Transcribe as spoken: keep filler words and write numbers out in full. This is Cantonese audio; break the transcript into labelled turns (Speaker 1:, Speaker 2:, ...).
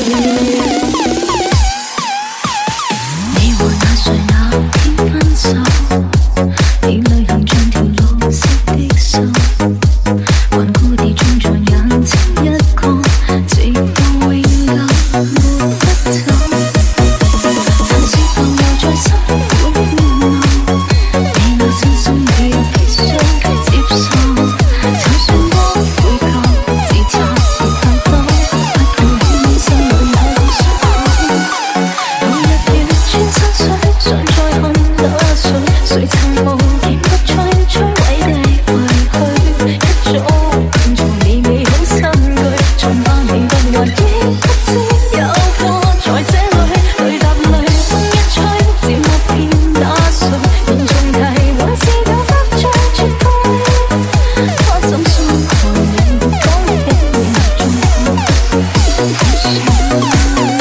Speaker 1: 你和那谁那天分手，你淚行像條綠色的銹，頑固地種在眼睛一個，直到永久抹不走。但是浮游在心會變老，你那真心你必須接受。就算多悔疚，自責亦太多，不顧牽心裏有個傷口。有日月穿山水，想再看那誰，誰曾無堅不摧，摧毀地廢去。一早變做你美好餐具，從百年不還憶不知有過在這裏。淚答淚風一吹，漸沒變那誰，仍重提往事有得再絕配。他怎傷害你，講起你仲好想。